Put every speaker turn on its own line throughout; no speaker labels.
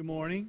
Good morning.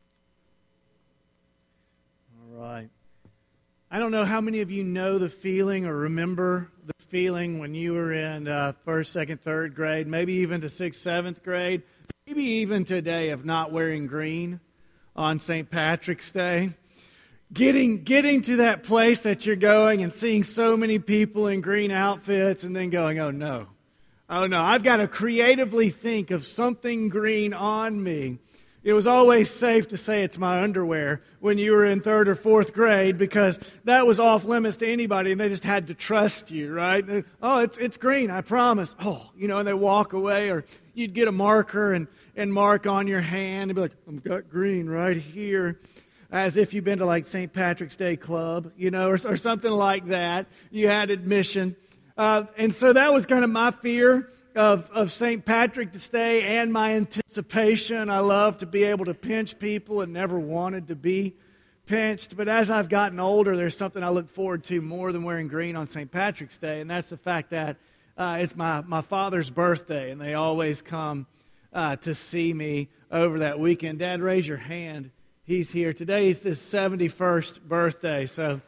All right. I don't know how many of you know the feeling or remember the feeling when you were in first, second, third grade, maybe even to sixth, seventh grade, maybe even today of not wearing green on St. Patrick's Day. Getting to that place that you're going and seeing so many people in green outfits and then going, oh no, I've got to creatively think of something green on me. It was always safe to say it's my underwear when you were in third or fourth grade because that was off limits to anybody and they just had to trust you, right? Oh, it's green, I promise. Oh, and they walk away, or you'd get a marker and mark on your hand and be like, I've got green right here, as if you've been to like St. Patrick's Day Club, or something like that. You had admission. And so that was kind of my fear of St. Patrick's Day and my anticipation. I love to be able to pinch people and never wanted to be pinched. But as I've gotten older, there's something I look forward to more than wearing green on St. Patrick's Day, and that's the fact that it's my father's birthday, and they always come to see me over that weekend. Dad, raise your hand. He's here. Today is his 71st birthday, so...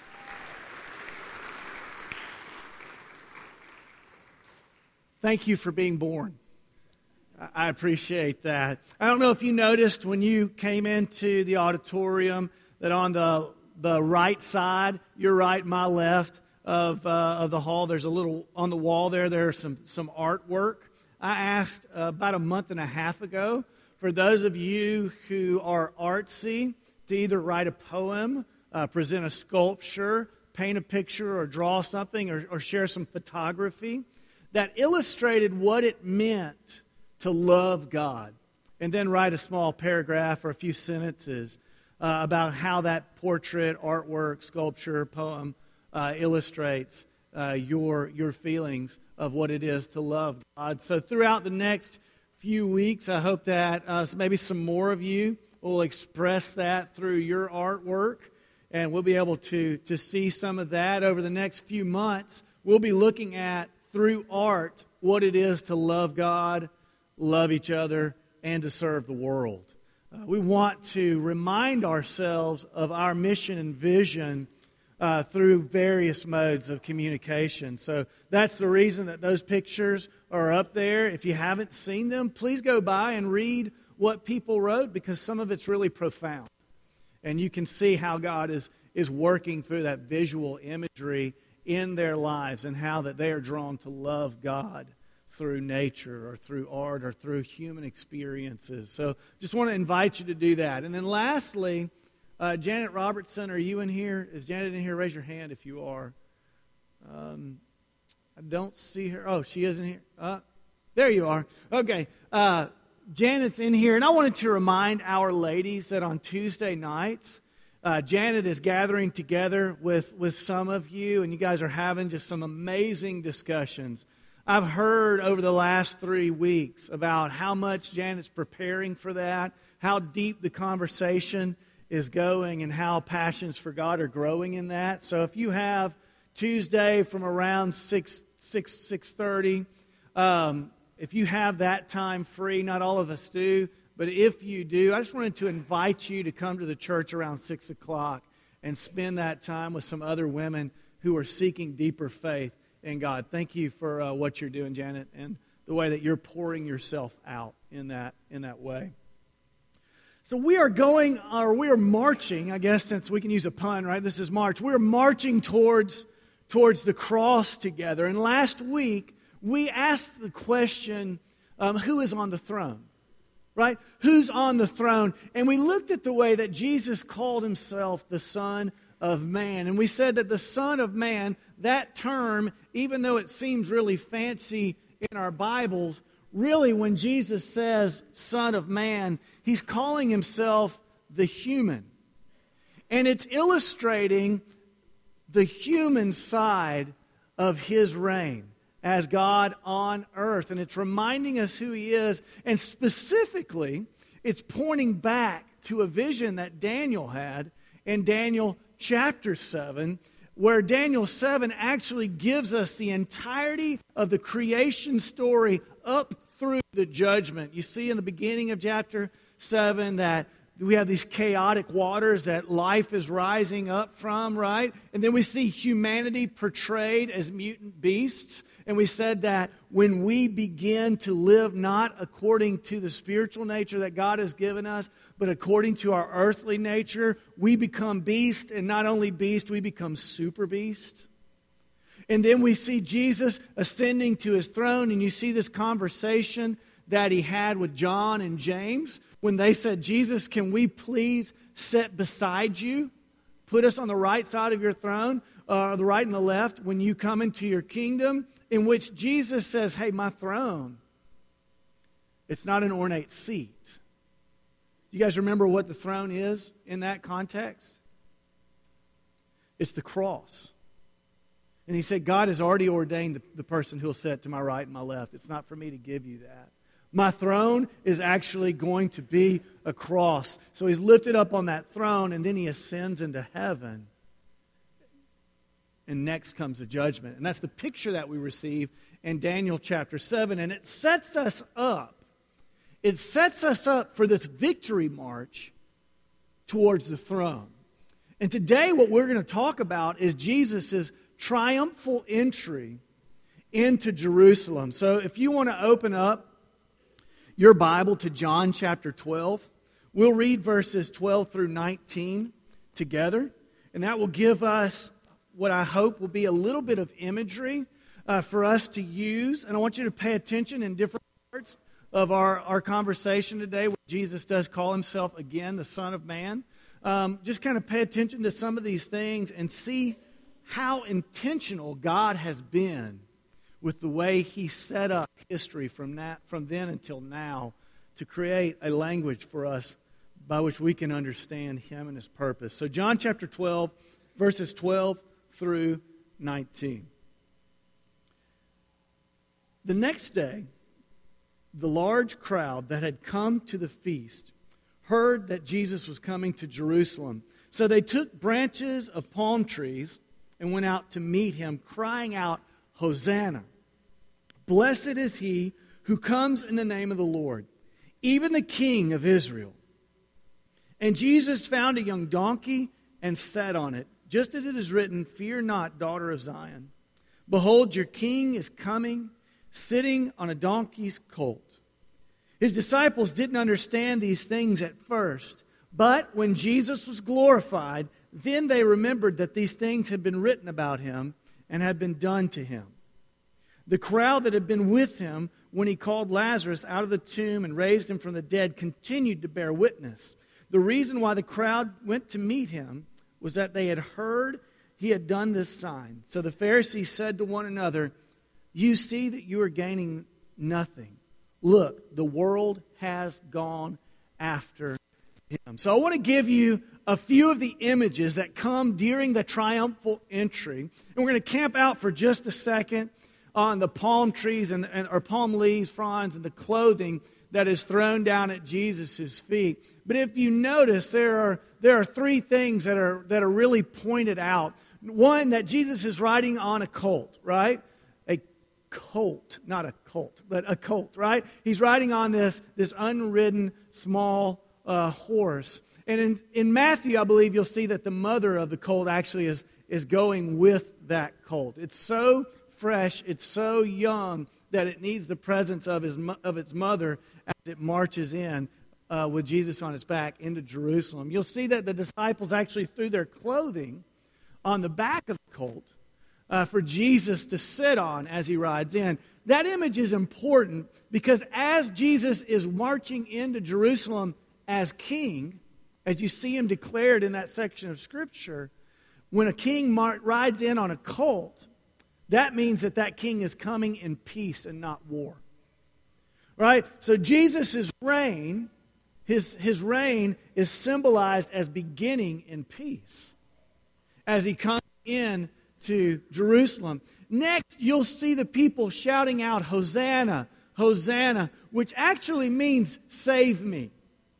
Thank you for being born. I appreciate that. I don't know if you noticed when you came into the auditorium that on the right side, your right, my left, of the hall, there's a little, on the wall there's some artwork. I asked about a month and a half ago for those of you who are artsy to either write a poem, present a sculpture, paint a picture, or draw something, or share some photography that illustrated what it meant to love God, and then write a small paragraph or a few sentences about how that portrait, artwork, sculpture, poem illustrates your feelings of what it is to love God. So throughout the next few weeks, I hope that maybe some more of you will express that through your artwork, and we'll be able to see some of that over the next few months. We'll be looking at through art what it is to love God, love each other, and to serve the world. We want to remind ourselves of our mission and vision through various modes of communication. So that's the reason that those pictures are up there. If you haven't seen them, please go by and read what people wrote, because some of it's really profound. And you can see how God is working through that visual imagery in their lives, and how that they are drawn to love God through nature or through art or through human experiences. So just want to invite you to do that. And then lastly, Janet Robertson, are you in here? Is Janet in here? Raise your hand if you are. I don't see her. Oh, she is in here. There you are. Okay. Janet's in here. And I wanted to remind our ladies that on Tuesday nights, Janet is gathering together with some of you, and you guys are having just some amazing discussions. I've heard over the last 3 weeks about how much Janet's preparing for that, how deep the conversation is going, and how passions for God are growing in that. So if you have Tuesday from around 6:30, if you have that time free, not all of us do, but if you do, I just wanted to invite you to come to the church around 6 o'clock and spend that time with some other women who are seeking deeper faith in God. Thank you for what you're doing, Janet, and the way that you're pouring yourself out in that way. So we are marching, I guess, since we can use a pun, right? This is March. We're marching towards the cross together. And last week, we asked the question, who is on the throne? Right? Who's on the throne? And we looked at the way that Jesus called himself the Son of Man. And we said that the Son of Man, that term, even though it seems really fancy in our Bibles, really when Jesus says Son of Man, he's calling himself the human. And it's illustrating the human side of his reign as God on earth. And it's reminding us who he is. And specifically, it's pointing back to a vision that Daniel had in Daniel chapter 7, where Daniel 7 actually gives us the entirety of the creation story up through the judgment. You see in the beginning of chapter 7 that we have these chaotic waters that life is rising up from, right? And then we see humanity portrayed as mutant beasts. And we said that when we begin to live not according to the spiritual nature that God has given us, but according to our earthly nature, we become beasts. And not only beasts, we become super beasts. And then we see Jesus ascending to his throne, and you see this conversation that he had with John and James when they said, Jesus, can we please sit beside you? Put us on the right side of your throne, the right and the left, when you come into your kingdom, in which Jesus says, hey, my throne, it's not an ornate seat. You guys remember what the throne is in that context? It's the cross. And he said, God has already ordained the person who will sit to my right and my left. It's not for me to give you that. My throne is actually going to be a cross. So he's lifted up on that throne, and then he ascends into heaven. And next comes the judgment. And that's the picture that we receive in Daniel chapter 7. And it sets us up. It sets us up for this victory march towards the throne. And today what we're going to talk about is Jesus' triumphal entry into Jerusalem. So if you want to open up your Bible to John chapter 12, we'll read verses 12 through 19 together. And that will give us what I hope will be a little bit of imagery for us to use. And I want you to pay attention in different parts of our conversation today, where Jesus does call himself again the Son of Man. Just kind of pay attention to some of these things and see how intentional God has been with the way he set up history from then until now to create a language for us by which we can understand him and his purpose. So John chapter 12, verses 12 through 19. The next day, the large crowd that had come to the feast heard that Jesus was coming to Jerusalem. So they took branches of palm trees and went out to meet him, crying out, Hosanna! Blessed is he who comes in the name of the Lord, even the King of Israel. And Jesus found a young donkey and sat on it, just as it is written, Fear not, daughter of Zion. Behold, your king is coming, sitting on a donkey's colt. His disciples didn't understand these things at first, but when Jesus was glorified, then they remembered that these things had been written about him and had been done to him. The crowd that had been with him when he called Lazarus out of the tomb and raised him from the dead continued to bear witness. The reason why the crowd went to meet him was that they had heard he had done this sign. So the Pharisees said to one another, You see that you are gaining nothing. Look, the world has gone after him. So I want to give you a few of the images that come during the triumphal entry. And we're going to camp out for just a second on the palm trees or palm leaves, fronds, and the clothing that is thrown down at Jesus' feet. But if you notice, there are three things that are really pointed out. One, that Jesus is riding on a colt, right? A colt, not a cult, but a colt, right? He's riding on this unridden small horse. And in Matthew, I believe you'll see that the mother of the colt actually is going with that colt. It's so fresh, it's so young that it needs the presence of its mother as it marches in with Jesus on its back into Jerusalem. You'll see that the disciples actually threw their clothing on the back of the colt for Jesus to sit on as he rides in. That image is important because as Jesus is marching into Jerusalem as king, as you see him declared in that section of Scripture, when a king rides in on a colt, that means that king is coming in peace and not war. Right? So Jesus' reign, his reign is symbolized as beginning in peace as he comes in to Jerusalem. Next, you'll see the people shouting out, Hosanna, Hosanna, which actually means save me.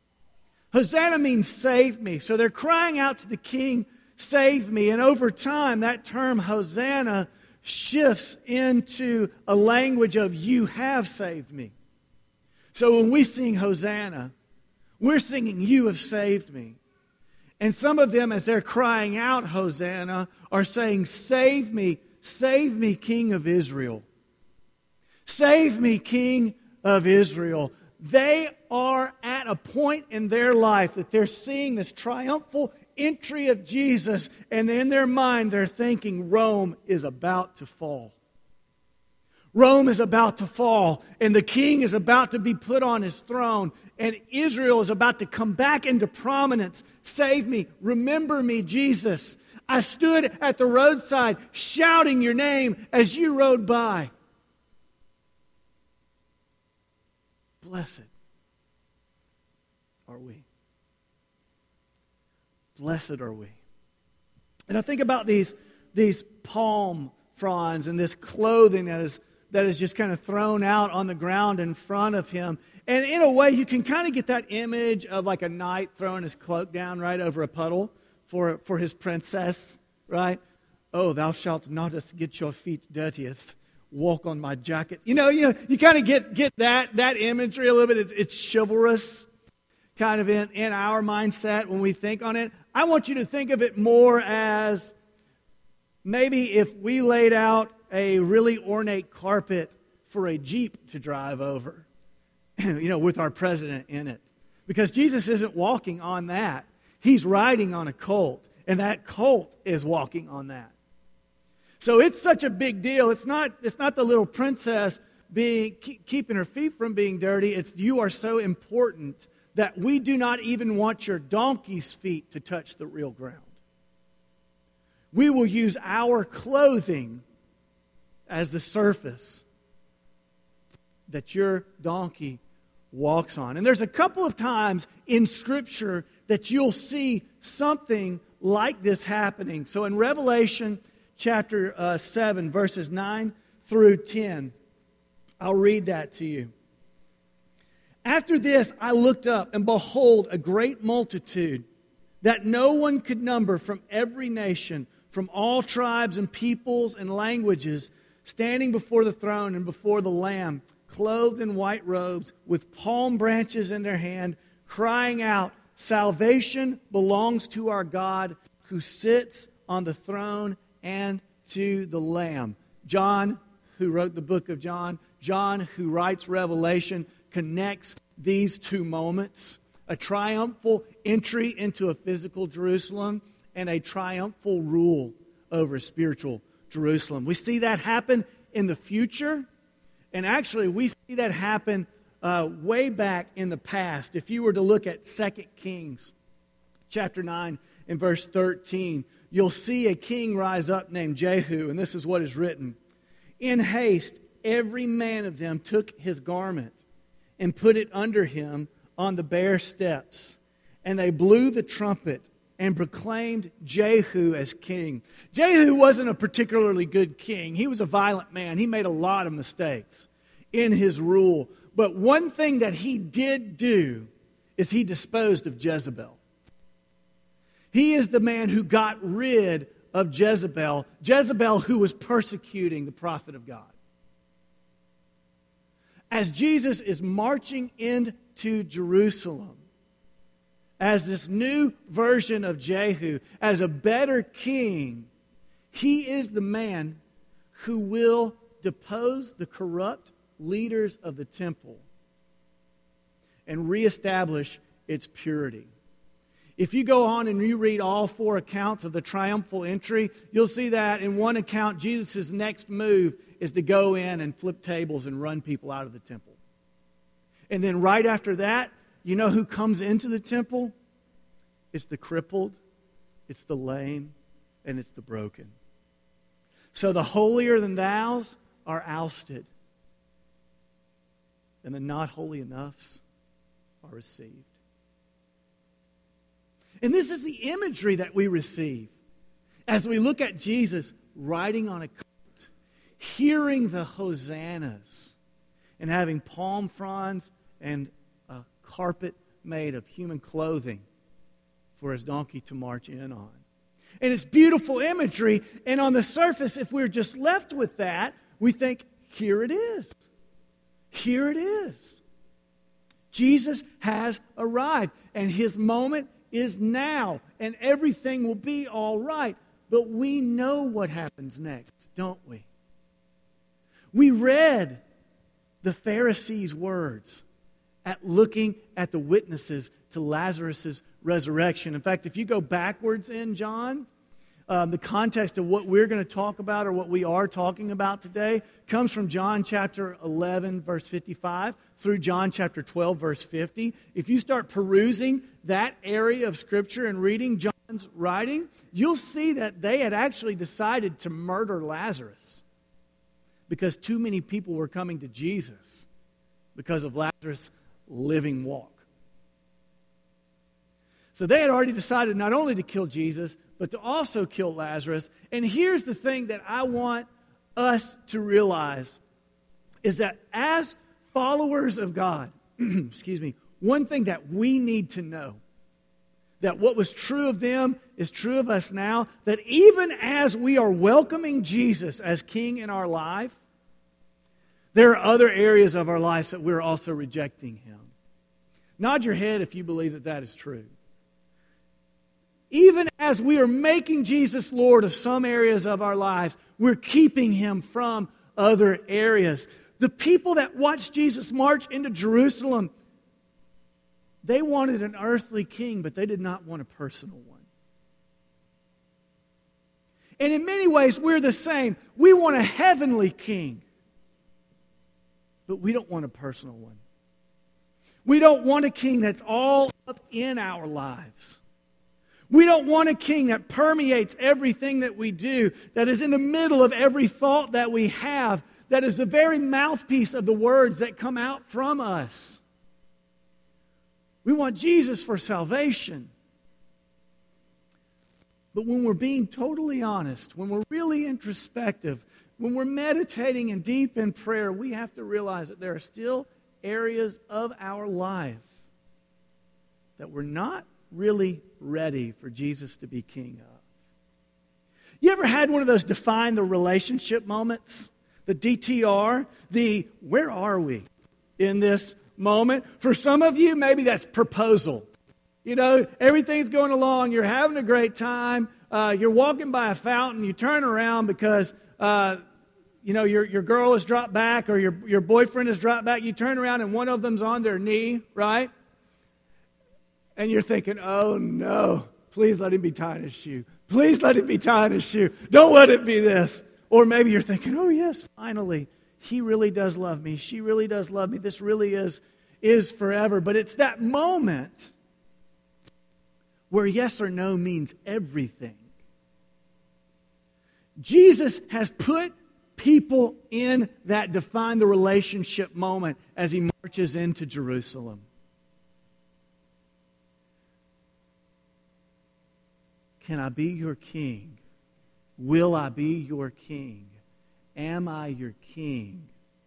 Hosanna means save me. So they're crying out to the king, save me. And over time, that term Hosanna shifts into a language of you have saved me. So when we sing Hosanna, We're singing, you have saved me. And some of them, as they're crying out, Hosanna, are saying, save me, King of Israel. Save me, King of Israel. They are at a point in their life that they're seeing this triumphal entry of Jesus, and in their mind they're thinking Rome is about to fall. Rome is about to fall, and the king is about to be put on his throne, and Israel is about to come back into prominence. Save me. Remember me, Jesus. I stood at the roadside shouting your name as you rode by. Blessed are we. Blessed are we. And I think about these palm fronds and this clothing that is just kind of thrown out on the ground in front of him. And in a way, you can kind of get that image of like a knight throwing his cloak down right over a puddle for his princess, right? Oh, thou shalt not get your feet dirtieth. Walk on my jacket. You kind of get that imagery a little bit. It's chivalrous kind of in our mindset when we think on it. I want you to think of it more as maybe if we laid out a really ornate carpet for a Jeep to drive over, with our president in it. Because Jesus isn't walking on that. He's riding on a colt, and that colt is walking on that. So it's such a big deal. It's not the little princess keeping her feet from being dirty. It's you are so important that we do not even want your donkey's feet to touch the real ground. We will use our clothing as the surface that your donkey walks on. And there's a couple of times in Scripture that you'll see something like this happening. So in Revelation chapter 7, verses 9 through 10, I'll read that to you. After this, I looked up, and behold, a great multitude that no one could number from every nation, from all tribes and peoples and languages, standing before the throne and before the Lamb, clothed in white robes, with palm branches in their hand, crying out, salvation belongs to our God who sits on the throne and to the Lamb. John, who wrote the book of John, who writes Revelation, connects these two moments, a triumphal entry into a physical Jerusalem and a triumphal rule over spiritual Jerusalem. We see that happen in the future, and actually we see that happen way back in the past. If you were to look at 2 Kings chapter 9 and verse 13, you'll see a king rise up named Jehu, and this is what is written. In haste, every man of them took his garment and put it under him on the bare steps. And they blew the trumpet and proclaimed Jehu as king. Jehu wasn't a particularly good king. He was a violent man. He made a lot of mistakes in his rule. But one thing that he did do is he disposed of Jezebel. He is the man who got rid of Jezebel who was persecuting the prophet of God. As Jesus is marching into Jerusalem, as this new version of Jehu, as a better king, he is the man who will depose the corrupt leaders of the temple and reestablish its purity. If you go on and you read all four accounts of the triumphal entry, you'll see that in one account, Jesus' next move is to go in and flip tables and run people out of the temple. And then right after that, you know who comes into the temple? It's the crippled, it's the lame, and it's the broken. So the holier than thous are ousted, and the not holy enoughs are received. And this is the imagery that we receive as we look at Jesus riding on a colt, hearing the hosannas, and having palm fronds and a carpet made of human clothing for his donkey to march in on. And it's beautiful imagery, and on the surface, if we're just left with that, we think, here it is. Here it is. Jesus has arrived, and his moment is now, and everything will be all right. But we know what happens next, don't we? We read the Pharisees' words at looking at the witnesses to Lazarus' resurrection. In fact, if you go backwards in John, the context of what we're going to talk about, or what we are talking about today, comes from John chapter 11, verse 55, through John chapter 12, verse 50. If you start perusing that area of Scripture and reading John's writing, you'll see that they had actually decided to murder Lazarus because too many people were coming to Jesus because of Lazarus' living walk. So they had already decided not only to kill Jesus, but to also kill Lazarus. And here's the thing that I want us to realize, is that as followers of God, one thing that we need to know, that what was true of them is true of us now, that even as we are welcoming Jesus as King in our life, there are other areas of our lives that we're also rejecting Him. Nod your head if you believe that that is true. Even as we are making Jesus Lord of some areas of our lives, we're keeping Him from other areas. The people that watched Jesus march into Jerusalem, they wanted an earthly king, but they did not want a personal one. And in many ways, we're the same. We want a heavenly king, but we don't want a personal one. We don't want a king that's all up in our lives. We don't want a king that permeates everything that we do, that is in the middle of every thought that we have, that is the very mouthpiece of the words that come out from us. We want Jesus for salvation. But when we're being totally honest, when we're really introspective, when we're meditating and deep in prayer, we have to realize that there are still areas of our life that we're not really ready for Jesus to be king of. You ever had one of those define the relationship moments? The DTR? The where are we in this moment? For some of you, maybe that's proposal. You know, everything's going along. You're having a great time. You're walking by a fountain. You turn around because, your girl has dropped back or your boyfriend has dropped back. You turn around and one of them's on their knee, right? And you're thinking, oh no, please let him be tying his shoe. Please let him be tying his shoe. Don't let it be this. Or maybe you're thinking, oh yes, finally, he really does love me. She really does love me. This really is forever. But it's that moment where yes or no means everything. Jesus has put people in that define the relationship moment as He marches into Jerusalem. Can I be your king? Will I be your king? Am I your king?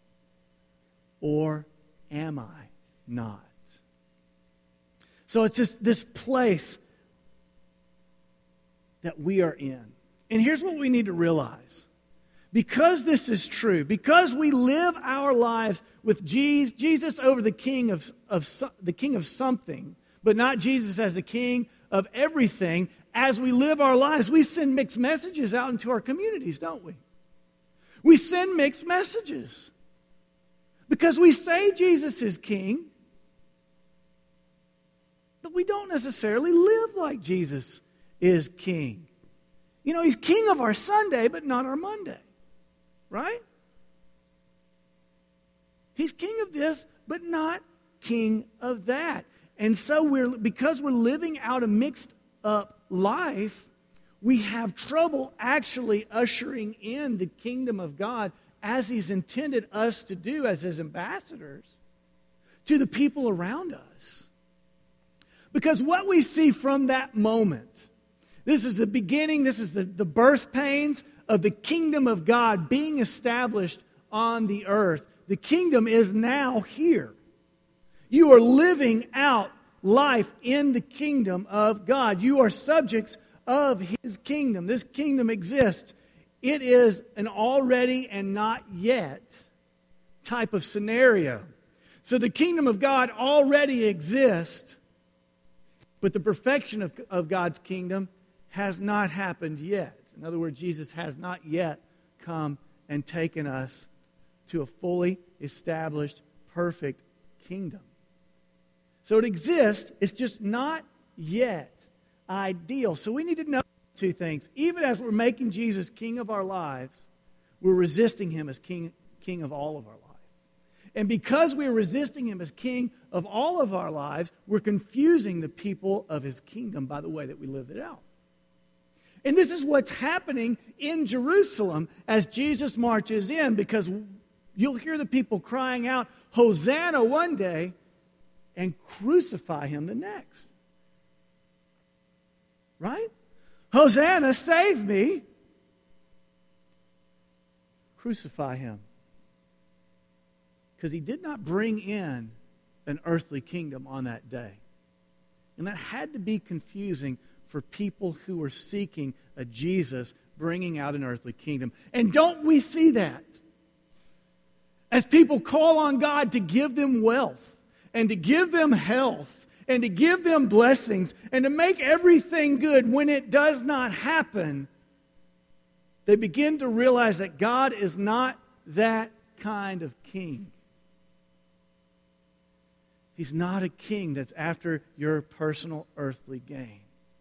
Or am I not? So it's just this place that we are in. And here's what we need to realize. Because this is true, because we live our lives with Jesus over the king of the king of something, but not Jesus as the king of everything, as we live our lives, we send mixed messages out into our communities, don't we? We send mixed messages. Because we say Jesus is king, but we don't necessarily live like Jesus is king. You know, He's king of our Sunday, but not our Monday. Right? He's king of this, but not king of that. And so because we're living out a mixed up life, we have trouble actually ushering in the kingdom of God as He's intended us to do as His ambassadors to the people around us. Because what we see from that moment, this is the beginning, this is the birth pains of the kingdom of God being established on the earth. The kingdom is now here. You are living out life in the kingdom of God. You are subjects of His kingdom. This kingdom exists. It is an already and not yet type of scenario. So the kingdom of God already exists, but the perfection of God's kingdom has not happened yet. In other words, Jesus has not yet come and taken us to a fully established, perfect kingdom. So it exists, it's just not yet ideal. So we need to know two things. Even as we're making Jesus king of our lives, we're resisting him as king of all of our lives. And because we're resisting him as king of all of our lives, we're confusing the people of his kingdom by the way that we live it out. And this is what's happening in Jerusalem as Jesus marches in, because you'll hear the people crying out, Hosanna one day, and crucify him the next. Right? Hosanna, save me. Crucify him. Because he did not bring in an earthly kingdom on that day. And that had to be confusing for people who were seeking a Jesus bringing out an earthly kingdom. And don't we see that? As people call on God to give them wealth and to give them health and to give them blessings and to make everything good, when it does not happen, they begin to realize that God is not that kind of king. He's not a king that's after your personal earthly gain.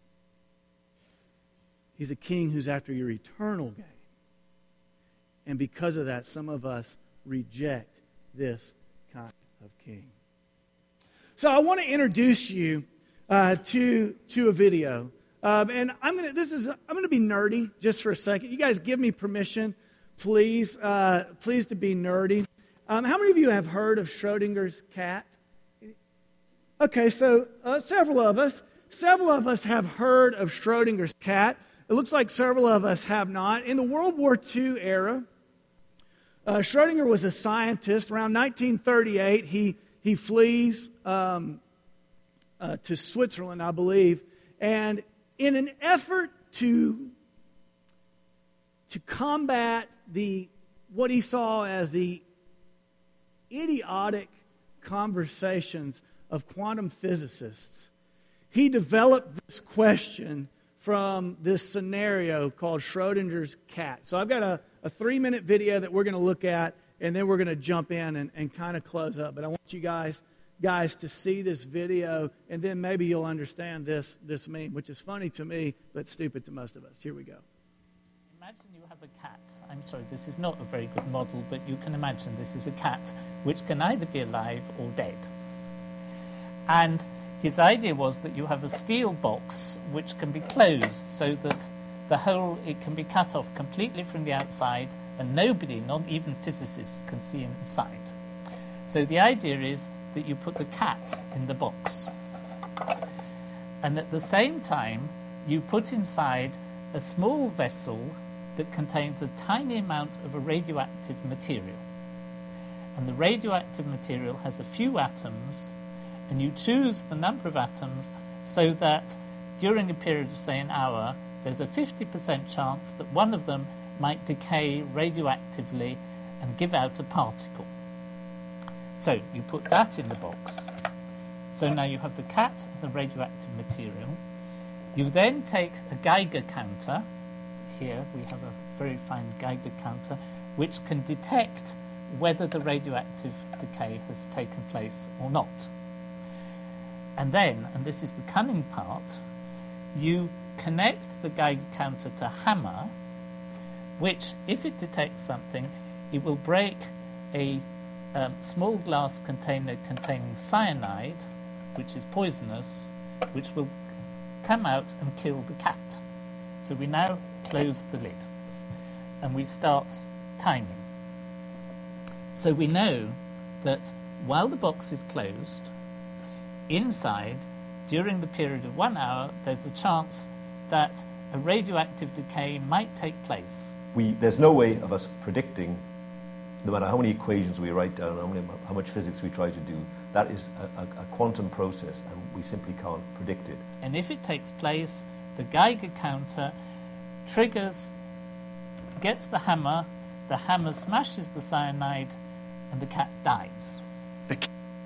He's a king who's after your eternal gain. And because of that, some of us reject this kind of king. So I want to introduce you to a video. And I'm going to be nerdy just for a second. You guys give me permission, please to be nerdy. How many of you have heard of Schrodinger's cat? Okay, so several of us have heard of Schrodinger's cat. It looks like several of us have not. In the World War II era, Schrodinger was a scientist. Around 1938, he flees to Switzerland, I believe, and in an effort to combat what he saw as the idiotic conversations of quantum physicists, he developed this question from this scenario called Schrodinger's cat. So I've got a 3-minute video that we're going to look at, and then we're going to jump in and kind of close up. But I want you guys to see this video, and then maybe you'll understand this meme, which is funny to me, but stupid to most of us. Here we go.
Imagine you have a cat. I'm sorry, this is not a very good model, but you can imagine this is a cat which can either be alive or dead. And his idea was that you have a steel box which can be closed so that it can be cut off completely from the outside and nobody, not even physicists, can see inside. So the idea is that you put the cat in the box. And at the same time, you put inside a small vessel that contains a tiny amount of a radioactive material. And the radioactive material has a few atoms, and you choose the number of atoms so that during a period of, say, an hour, there's a 50% chance that one of them might decay radioactively and give out a particle. So you put that in the box. So now you have the cat and the radioactive material. You then take a Geiger counter. Here we have a very fine Geiger counter which can detect whether the radioactive decay has taken place or not. And then, and this is the cunning part, you connect the Geiger counter to a hammer, which, if it detects something, it will break a small glass container containing cyanide, which is poisonous, which will come out and kill the cat. So we now close the lid, and we start timing. So we know that while the box is closed, inside, during the period of 1 hour, there's a chance that a radioactive decay might take place.
There's no way of us predicting, no matter how many equations we write down, how much physics we try to do, that is a quantum process, and we simply can't predict it.
And if it takes place, the Geiger counter triggers, gets the hammer smashes the cyanide, and the cat dies.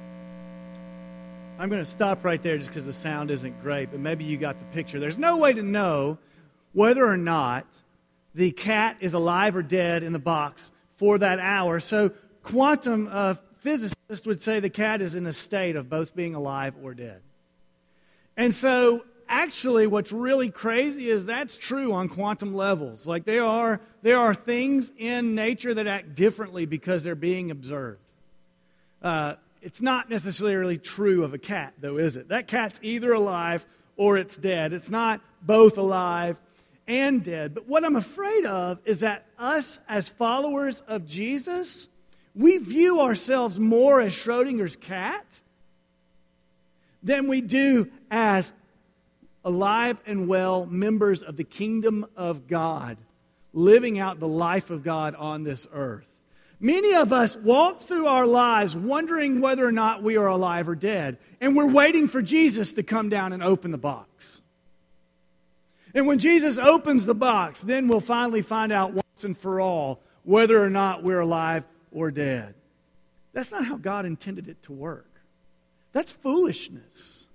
I'm going to stop right there just because the sound isn't great, but maybe you got the picture. There's no way to know whether or not the cat is alive or dead in the box for that hour. So quantum physicists would say the cat is in a state of both being alive or dead. And so actually what's really crazy is that's true on quantum levels. Like there are things in nature that act differently because they're being observed. It's not necessarily true of a cat, though, is it? That cat's either alive or it's dead. It's not both alive and dead. But what I'm afraid of is that us as followers of Jesus, we view ourselves more as Schrodinger's cat than we do as alive and well members of the kingdom of God, living out the life of God on this earth. Many of us walk through our lives wondering whether or not we are alive or dead, and we're waiting for Jesus to come down and open the box. And when Jesus opens the box, then we'll finally find out once and for all whether or not we're alive or dead. That's not how God intended it to work. That's foolishness.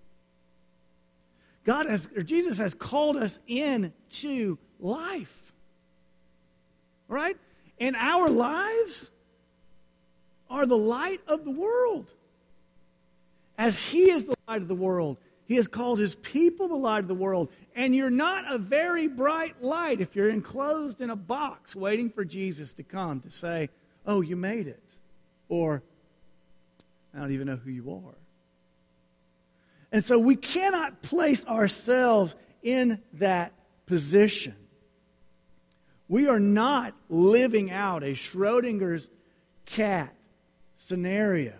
Jesus has called us into life. All right? And our lives are the light of the world. As He is the light of the world, He has called His people the light of the world. And you're not a very bright light if you're enclosed in a box waiting for Jesus to come to say, oh, you made it. Or, I don't even know who you are. And so we cannot place ourselves in that position. We are not living out a Schrodinger's cat scenario.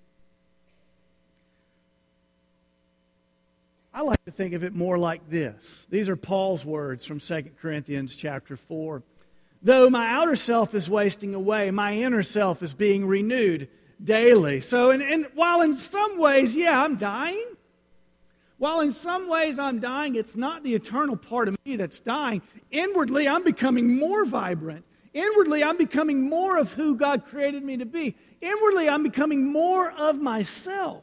I like to think of it more like this. These are Paul's words from 2 Corinthians chapter 4. Though my outer self is wasting away, my inner self is being renewed daily. So, and while in some ways, I'm dying. While in some ways I'm dying, it's not the eternal part of me that's dying. Inwardly, I'm becoming more vibrant. Inwardly, I'm becoming more of who God created me to be. Inwardly, I'm becoming more of myself.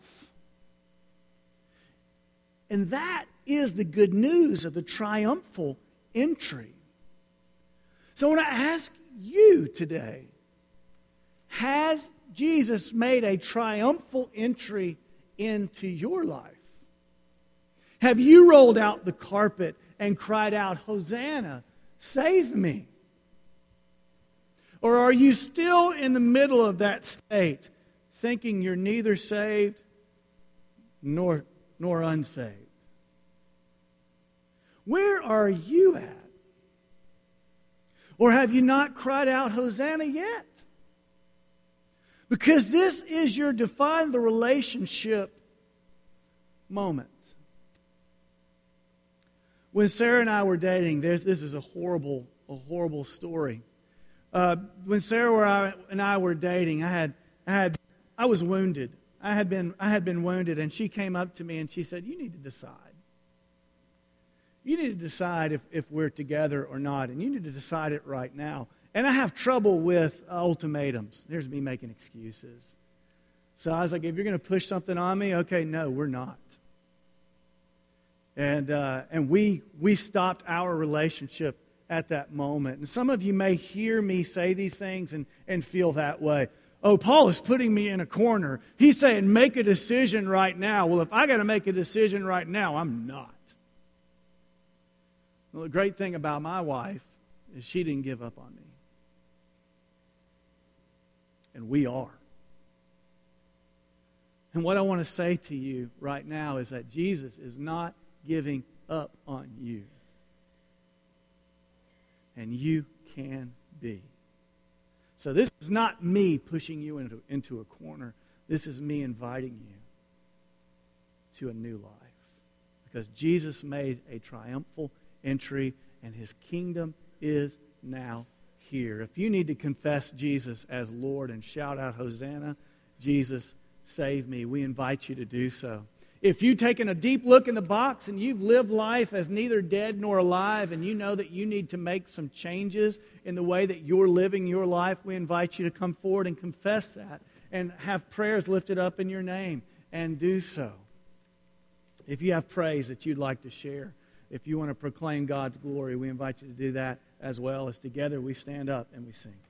And that is the good news of the triumphal entry. So when I ask you today, has Jesus made a triumphal entry into your life? Have you rolled out the carpet and cried out, Hosanna, save me? Or are you still in the middle of that state, thinking you're neither saved nor unsaved? Where are you at? Or have you not cried out, Hosanna yet? Because this is your define the relationship moment. When Sarah and I were dating, this is a horrible story. When Sarah and I were dating, I was wounded. I had been wounded, and she came up to me and she said, "You need to decide. You need to decide if we're together or not, and you need to decide it right now." And I have trouble with ultimatums. There's me making excuses. So I was like, if you're going to push something on me, okay, no, we're not. And we stopped our relationship at that moment. And some of you may hear me say these things and feel that way. Oh, Paul is putting me in a corner. He's saying, make a decision right now. Well, if I got to make a decision right now, I'm not. Well, the great thing about my wife is she didn't give up on me. And we are. And what I want to say to you right now is that Jesus is not giving up on you. And you can be. So this is not me pushing you into a corner. This is me inviting you to a new life. Because Jesus made a triumphal entry and His kingdom is now here. If you need to confess Jesus as Lord and shout out, Hosanna, Jesus, save me, we invite you to do so. If you've taken a deep look in the box and you've lived life as neither dead nor alive and you know that you need to make some changes in the way that you're living your life, we invite you to come forward and confess that and have prayers lifted up in your name and do so. If you have praise that you'd like to share, if you want to proclaim God's glory, we invite you to do that as well as together we stand up and we sing.